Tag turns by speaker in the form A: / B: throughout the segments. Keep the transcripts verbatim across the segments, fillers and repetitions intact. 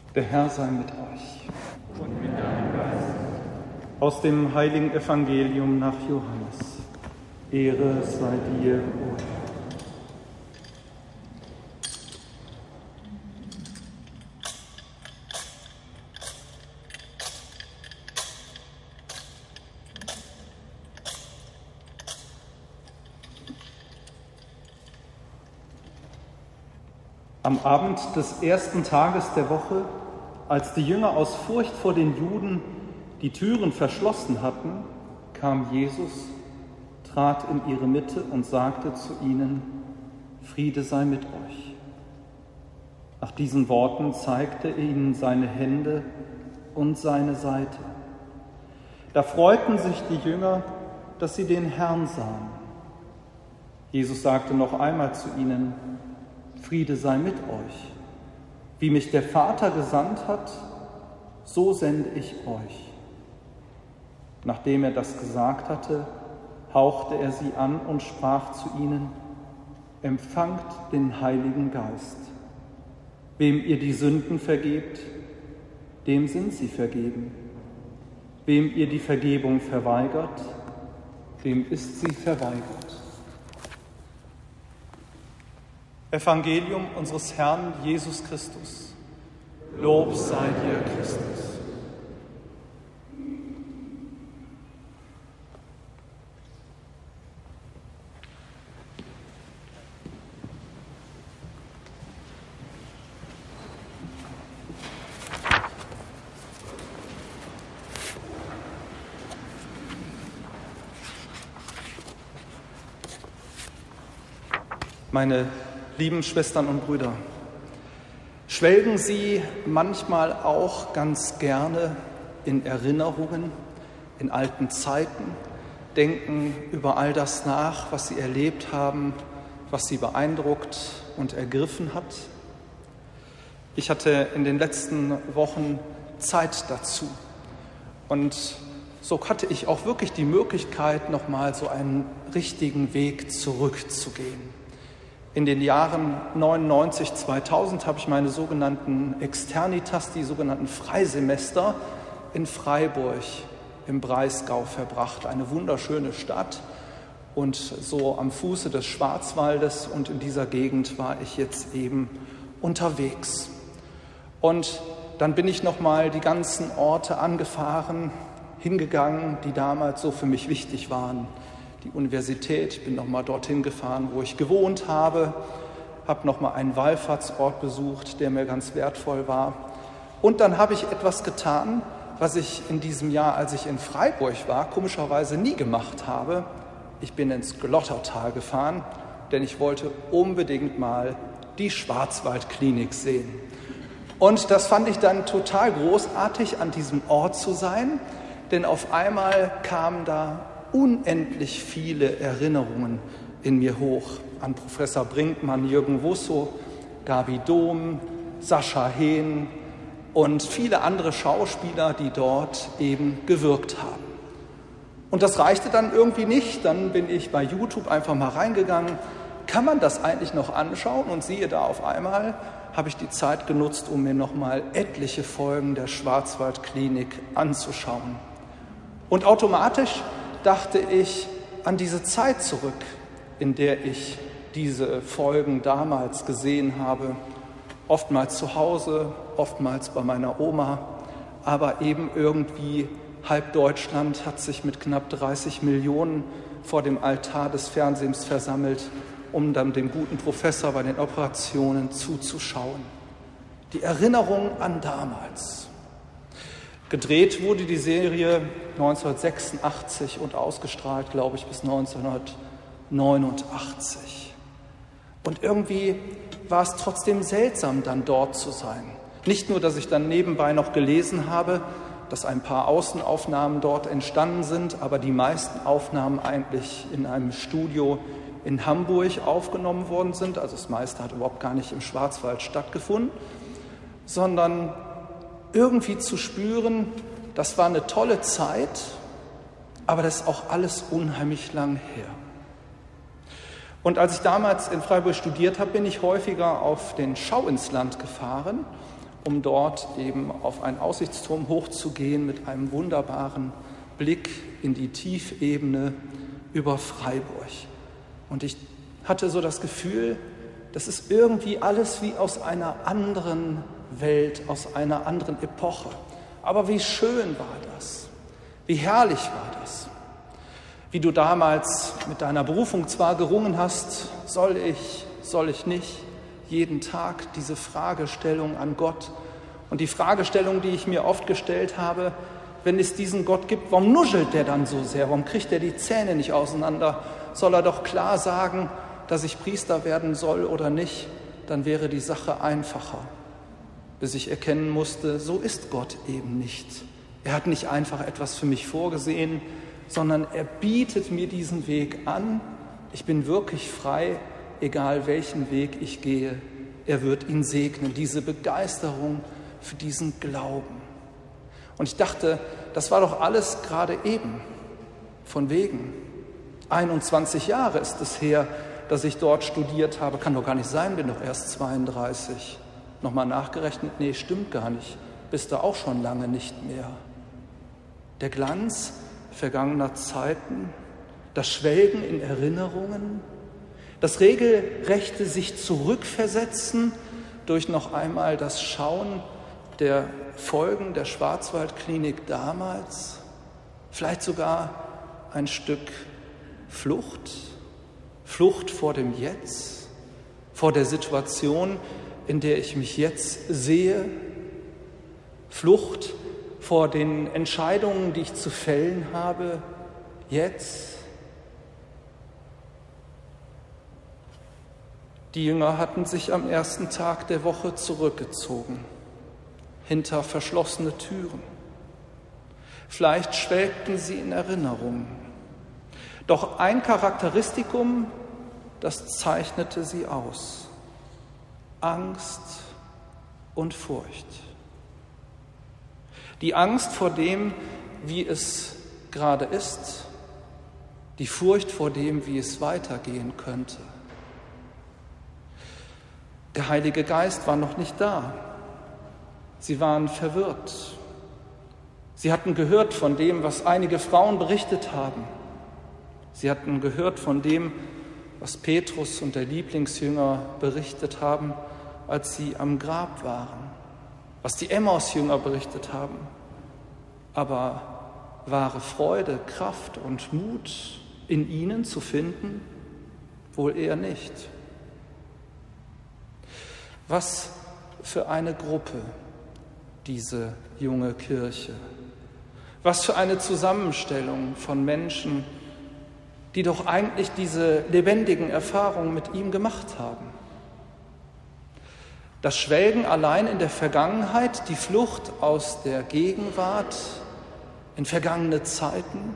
A: Der Herr sei mit euch.
B: Und mit deinem Geist.
A: Aus dem heiligen Evangelium nach Johannes. Ehre sei dir, o Herr. Am Abend des ersten Tages der Woche, als die Jünger aus Furcht vor den Juden die Türen verschlossen hatten, kam Jesus, trat in ihre Mitte und sagte zu ihnen: Friede sei mit euch. Nach diesen Worten zeigte er ihnen seine Hände und seine Seite. Da freuten sich die Jünger, dass sie den Herrn sahen. Jesus sagte noch einmal zu ihnen: Friede sei mit euch. Wie mich der Vater gesandt hat, so sende ich euch. Nachdem er das gesagt hatte, hauchte er sie an und sprach zu ihnen: Empfangt den Heiligen Geist. Wem ihr die Sünden vergebt, dem sind sie vergeben. Wem ihr die Vergebung verweigert, dem ist sie verweigert. Evangelium unseres Herrn Jesus Christus. Lob sei dir, Christus. Meine lieben Schwestern und Brüder, schwelgen Sie manchmal auch ganz gerne in Erinnerungen, in alten Zeiten, denken über all das nach, was Sie erlebt haben, was Sie beeindruckt und ergriffen hat? Ich hatte in den letzten Wochen Zeit dazu und so hatte ich auch wirklich die Möglichkeit, nochmal so einen richtigen Weg zurückzugehen. In den Jahren neunundneunzig, zweitausend habe ich meine sogenannten Externitas, die sogenannten Freisemester in Freiburg im Breisgau verbracht. Eine wunderschöne Stadt und so am Fuße des Schwarzwaldes, und in dieser Gegend war ich jetzt eben unterwegs. Und dann bin ich nochmal die ganzen Orte angefahren, hingegangen, die damals so für mich wichtig waren. Die Universität, ich bin nochmal dorthin gefahren, wo ich gewohnt habe, habe nochmal einen Wallfahrtsort besucht, der mir ganz wertvoll war. Und dann habe ich etwas getan, was ich in diesem Jahr, als ich in Freiburg war, komischerweise nie gemacht habe. Ich bin ins Glottertal gefahren, denn ich wollte unbedingt mal die Schwarzwaldklinik sehen. Und das fand ich dann total großartig, an diesem Ort zu sein, denn auf einmal kamen da unendlich viele Erinnerungen in mir hoch an Professor Brinkmann, Jürgen Wusso, Gabi Dohm, Sascha Hehn und viele andere Schauspieler, die dort eben gewirkt haben. Und das reichte dann irgendwie nicht. Dann bin ich bei YouTube einfach mal reingegangen. Kann man das eigentlich noch anschauen? Und siehe da, auf einmal habe ich die Zeit genutzt, um mir nochmal etliche Folgen der Schwarzwaldklinik anzuschauen. Und automatisch dachte ich an diese Zeit zurück, in der ich diese Folgen damals gesehen habe. Oftmals zu Hause, oftmals bei meiner Oma, aber eben irgendwie halb Deutschland hat sich mit knapp dreißig Millionen vor dem Altar des Fernsehens versammelt, um dann dem guten Professor bei den Operationen zuzuschauen. Die Erinnerung an damals. Gedreht wurde die Serie neunzehnhundertsechsundachtzig und ausgestrahlt, glaube ich, bis neunzehnhundertneunundachtzig. Und irgendwie war es trotzdem seltsam, dann dort zu sein. Nicht nur, dass ich dann nebenbei noch gelesen habe, dass ein paar Außenaufnahmen dort entstanden sind, aber die meisten Aufnahmen eigentlich in einem Studio in Hamburg aufgenommen worden sind. Also das meiste hat überhaupt gar nicht im Schwarzwald stattgefunden, sondern irgendwie zu spüren, das war eine tolle Zeit, aber das ist auch alles unheimlich lang her. Und als ich damals in Freiburg studiert habe, bin ich häufiger auf den Schau ins Land gefahren um dort eben auf einen Aussichtsturm hochzugehen mit einem wunderbaren Blick in die Tiefebene über Freiburg. Und ich hatte so das Gefühl, das ist irgendwie alles wie aus einer anderen Welt, aus einer anderen Epoche. Aber wie schön war das, wie herrlich war das. Wie du damals mit deiner Berufung zwar gerungen hast, soll ich, soll ich nicht, jeden Tag diese Fragestellung an Gott. Und die Fragestellung, die ich mir oft gestellt habe, wenn es diesen Gott gibt, warum nuschelt der dann so sehr? Warum kriegt er die Zähne nicht auseinander? Soll er doch klar sagen, dass ich Priester werden soll oder nicht? Dann wäre die Sache einfacher. Bis ich erkennen musste, so ist Gott eben nicht. Er hat nicht einfach etwas für mich vorgesehen, sondern er bietet mir diesen Weg an. Ich bin wirklich frei, egal welchen Weg ich gehe. Er wird ihn segnen, diese Begeisterung für diesen Glauben. Und ich dachte, das war doch alles gerade eben, von wegen. einundzwanzig Jahre ist es her, dass ich dort studiert habe. Kann doch gar nicht sein, bin doch erst zweiunddreißig. Nochmal nachgerechnet, nee, stimmt gar nicht. Bist du auch schon lange nicht mehr. Der Glanz vergangener Zeiten, das Schwelgen in Erinnerungen, das regelrechte sich zurückversetzen durch noch einmal das Schauen der Folgen der Schwarzwaldklinik damals, vielleicht sogar ein Stück Flucht, Flucht vor dem Jetzt, vor der Situation, in der ich mich jetzt sehe, Flucht vor den Entscheidungen, die ich zu fällen habe, jetzt. Die Jünger hatten sich am ersten Tag der Woche zurückgezogen, hinter verschlossene Türen. Vielleicht schwelgten sie in Erinnerungen. Doch ein Charakteristikum, das zeichnete sie aus: Angst und Furcht. Die Angst vor dem, wie es gerade ist, die Furcht vor dem, wie es weitergehen könnte. Der Heilige Geist war noch nicht da. Sie waren verwirrt. Sie hatten gehört von dem, was einige Frauen berichtet haben. Sie hatten gehört von dem, was Petrus und der Lieblingsjünger berichtet haben, als sie am Grab waren, was die Emmaus-Jünger berichtet haben. Aber wahre Freude, Kraft und Mut in ihnen zu finden, wohl eher nicht. Was für eine Gruppe, diese junge Kirche. Was für eine Zusammenstellung von Menschen, die doch eigentlich diese lebendigen Erfahrungen mit ihm gemacht haben. Das Schwelgen allein in der Vergangenheit, die Flucht aus der Gegenwart in vergangene Zeiten,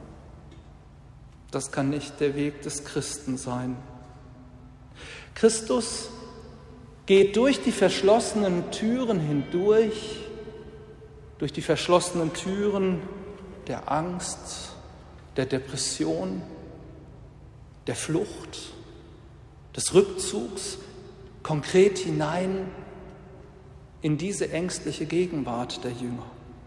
A: das kann nicht der Weg des Christen sein. Christus geht durch die verschlossenen Türen hindurch, durch die verschlossenen Türen der Angst, der Depression, der Flucht, des Rückzugs, konkret hinein in diese ängstliche Gegenwart der Jünger.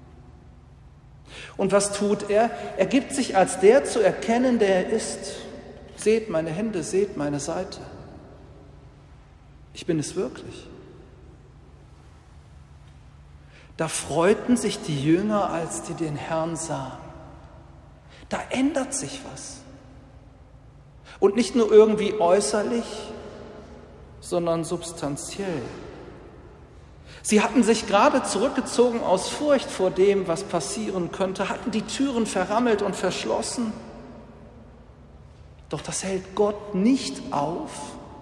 A: Und was tut er? Er gibt sich als der zu erkennen, der er ist. Seht meine Hände, seht meine Seite. Ich bin es wirklich. Da freuten sich die Jünger, als die den Herrn sahen. Da ändert sich was. Und nicht nur irgendwie äußerlich, sondern substanziell. Sie hatten sich gerade zurückgezogen aus Furcht vor dem, was passieren könnte, hatten die Türen verrammelt und verschlossen. Doch das hält Gott nicht auf.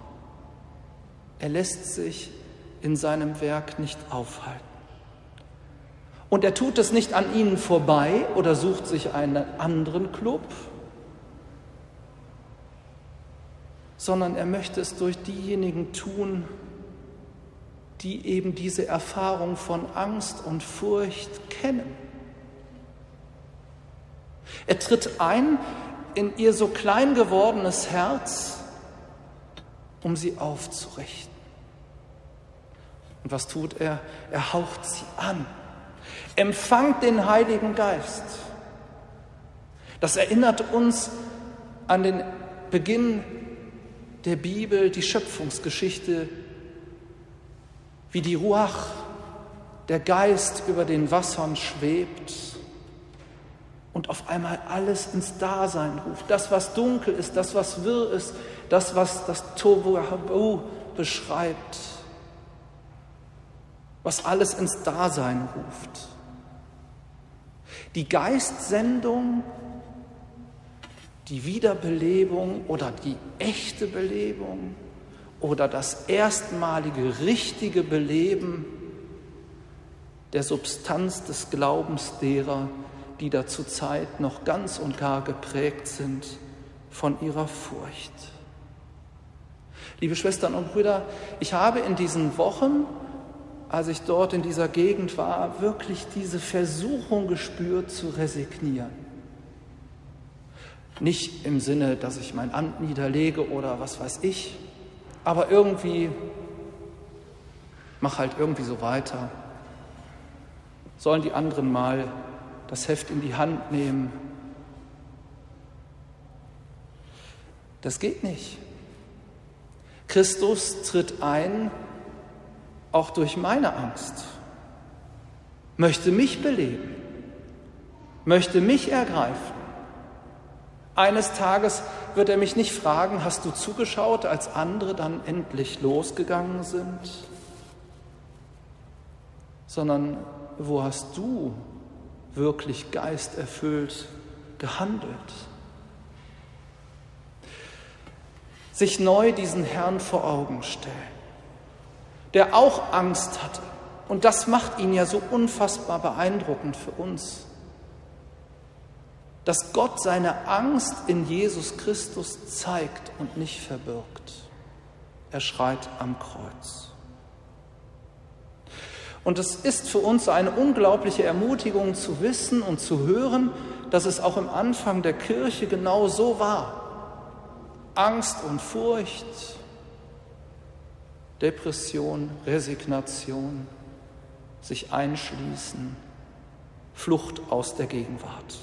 A: Er lässt sich in seinem Werk nicht aufhalten. Und er tut es nicht an ihnen vorbei oder sucht sich einen anderen Club, sondern er möchte es durch diejenigen tun, die eben diese Erfahrung von Angst und Furcht kennen. Er tritt ein in ihr so klein gewordenes Herz, um sie aufzurichten. Und was tut er? Er haucht sie an. Empfangt den Heiligen Geist. Das erinnert uns an den Beginn der Bibel, die Schöpfungsgeschichte, wie die Ruach, der Geist, über den Wassern schwebt und auf einmal alles ins Dasein ruft. Das, was dunkel ist, das, was wirr ist, das, was das Tohu Wabohu beschreibt, was alles ins Dasein ruft. Die Geistsendung, die Wiederbelebung oder die echte Belebung oder das erstmalige richtige Beleben der Substanz des Glaubens derer, die da zur Zeit noch ganz und gar geprägt sind von ihrer Furcht. Liebe Schwestern und Brüder, ich habe in diesen Wochen, als ich dort in dieser Gegend war, wirklich diese Versuchung gespürt, zu resignieren. Nicht im Sinne, dass ich mein Amt niederlege oder was weiß ich, aber irgendwie, mach halt irgendwie so weiter. Sollen die anderen mal das Heft in die Hand nehmen? Das geht nicht. Christus tritt ein, auch durch meine Angst, möchte mich beleben, möchte mich ergreifen. Eines Tages wird er mich nicht fragen, hast du zugeschaut, als andere dann endlich losgegangen sind, sondern wo hast du wirklich geisterfüllt gehandelt? Sich neu diesen Herrn vor Augen stellen, der auch Angst hatte. Und das macht ihn ja so unfassbar beeindruckend für uns, dass Gott seine Angst in Jesus Christus zeigt und nicht verbirgt. Er schreit am Kreuz. Und es ist für uns eine unglaubliche Ermutigung zu wissen und zu hören, dass es auch im Anfang der Kirche genau so war. Angst und Furcht, Depression, Resignation, sich einschließen, Flucht aus der Gegenwart.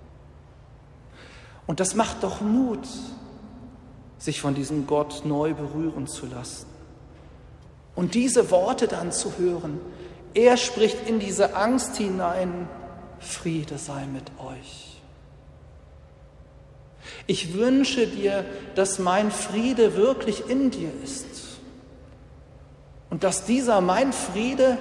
A: Und das macht doch Mut, sich von diesem Gott neu berühren zu lassen. Und diese Worte dann zu hören, er spricht in diese Angst hinein, Friede sei mit euch. Ich wünsche dir, dass mein Friede wirklich in dir ist und dass dieser mein Friede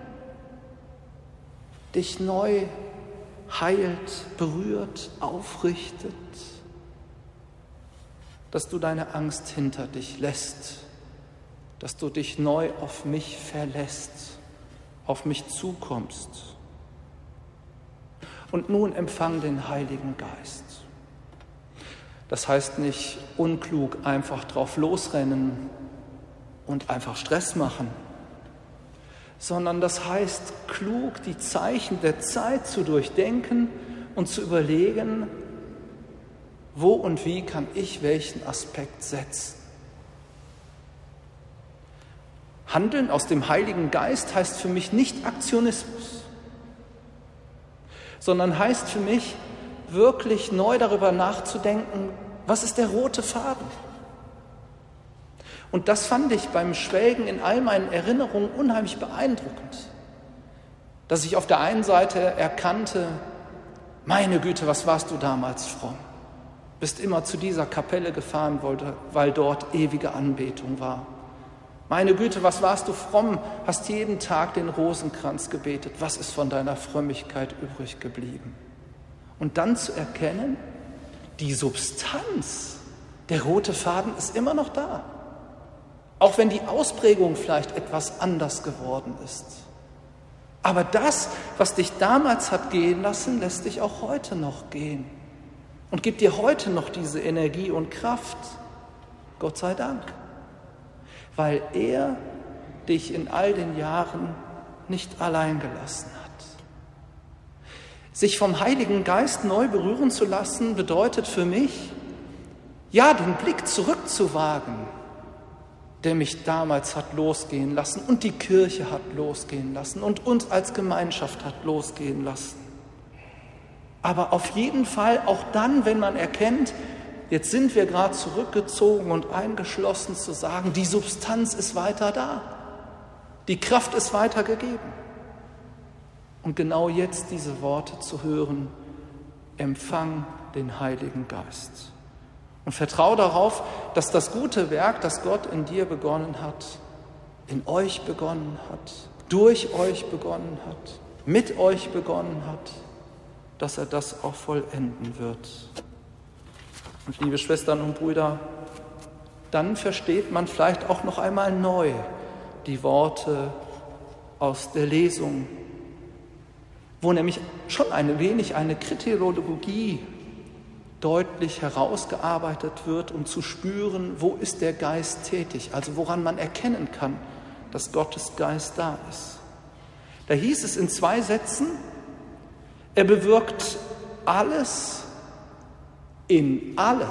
A: dich neu heilt, berührt, aufrichtet, dass du deine Angst hinter dich lässt, dass du dich neu auf mich verlässt, auf mich zukommst. Und nun empfang den Heiligen Geist. Das heißt nicht unklug einfach drauf losrennen und einfach Stress machen, sondern das heißt klug, die Zeichen der Zeit zu durchdenken und zu überlegen, wo und wie kann ich welchen Aspekt setzen. Handeln aus dem Heiligen Geist heißt für mich nicht Aktionismus, sondern heißt für mich, wirklich neu darüber nachzudenken, was ist der rote Faden? Und das fand ich beim Schwelgen in all meinen Erinnerungen unheimlich beeindruckend, dass ich auf der einen Seite erkannte, meine Güte, was warst du damals fromm? Bist immer zu dieser Kapelle gefahren, weil dort ewige Anbetung war. Meine Güte, was warst du fromm, hast jeden Tag den Rosenkranz gebetet. Was ist von deiner Frömmigkeit übrig geblieben? Und dann zu erkennen, die Substanz, der rote Faden ist immer noch da. Auch wenn die Ausprägung vielleicht etwas anders geworden ist. Aber das, was dich damals hat gehen lassen, lässt dich auch heute noch gehen. Und gibt dir heute noch diese Energie und Kraft. Gott sei Dank. Weil er dich in all den Jahren nicht allein gelassen hat. Sich vom Heiligen Geist neu berühren zu lassen, bedeutet für mich, ja, den Blick zurückzuwagen der mich damals hat losgehen lassen und die Kirche hat losgehen lassen und uns als Gemeinschaft hat losgehen lassen. Aber auf jeden Fall auch dann, wenn man erkennt, jetzt sind wir gerade zurückgezogen und eingeschlossen, zu sagen, die Substanz ist weiter da, die Kraft ist weiter gegeben. Und genau jetzt diese Worte zu hören, empfang den Heiligen Geist. Und vertraue darauf, dass das gute Werk, das Gott in dir begonnen hat, in euch begonnen hat, durch euch begonnen hat, mit euch begonnen hat, dass er das auch vollenden wird. Und liebe Schwestern und Brüder, dann versteht man vielleicht auch noch einmal neu die Worte aus der Lesung, wo nämlich schon ein wenig eine Kriteriologie deutlich herausgearbeitet wird, um zu spüren, wo ist der Geist tätig, also woran man erkennen kann, dass Gottes Geist da ist. Da hieß es in zwei Sätzen, er bewirkt alles in allen.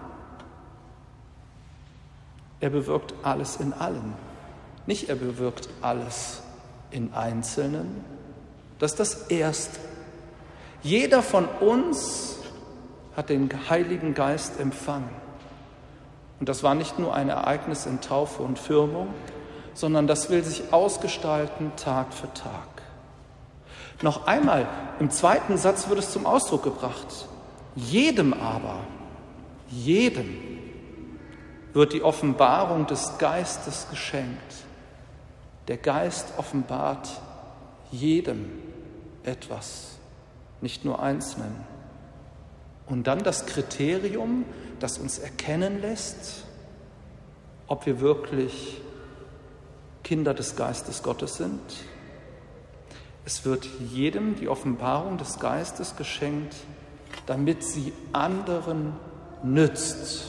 A: Er bewirkt alles in allen. Nicht er bewirkt alles in Einzelnen. Das ist das Erste. Jeder von uns hat den Heiligen Geist empfangen. Und das war nicht nur ein Ereignis in Taufe und Firmung, sondern das will sich ausgestalten Tag für Tag. Noch einmal, im zweiten Satz wird es zum Ausdruck gebracht. Jedem aber, jedem wird die Offenbarung des Geistes geschenkt. Der Geist offenbart jedem etwas, nicht nur Einzelnen. Und dann das Kriterium, das uns erkennen lässt, ob wir wirklich Kinder des Geistes Gottes sind. Es wird jedem die Offenbarung des Geistes geschenkt, damit sie anderen nützt.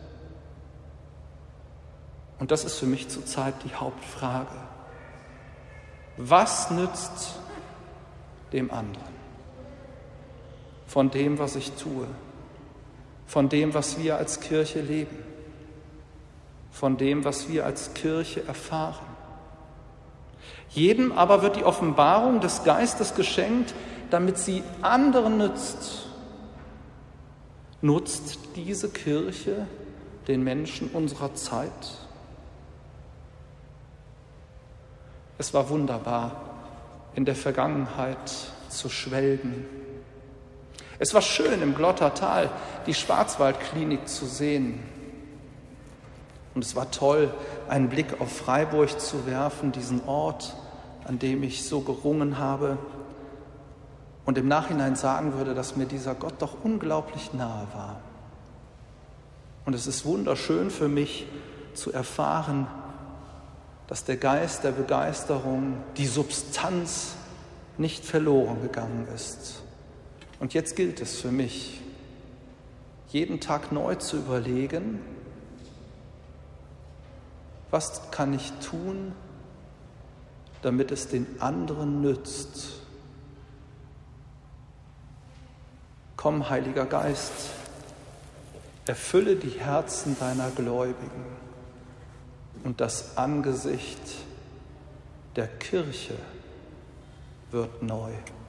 A: Und das ist für mich zurzeit die Hauptfrage. Was nützt dem anderen? Von dem, was ich tue, von dem, was wir als Kirche leben, von dem, was wir als Kirche erfahren. Jedem aber wird die Offenbarung des Geistes geschenkt, damit sie anderen nützt. Nutzt diese Kirche den Menschen unserer Zeit? Es war wunderbar, in der Vergangenheit zu schwelgen. Es war schön, im Glottertal die Schwarzwaldklinik zu sehen. Und es war toll, einen Blick auf Freiburg zu werfen, diesen Ort, an dem ich so gerungen habe und im Nachhinein sagen würde, dass mir dieser Gott doch unglaublich nahe war. Und es ist wunderschön für mich zu erfahren, dass der Geist der Begeisterung, die Substanz nicht verloren gegangen ist. Und jetzt gilt es für mich, jeden Tag neu zu überlegen, was kann ich tun, damit es den anderen nützt. Komm, Heiliger Geist, erfülle die Herzen deiner Gläubigen und das Angesicht der Kirche wird neu.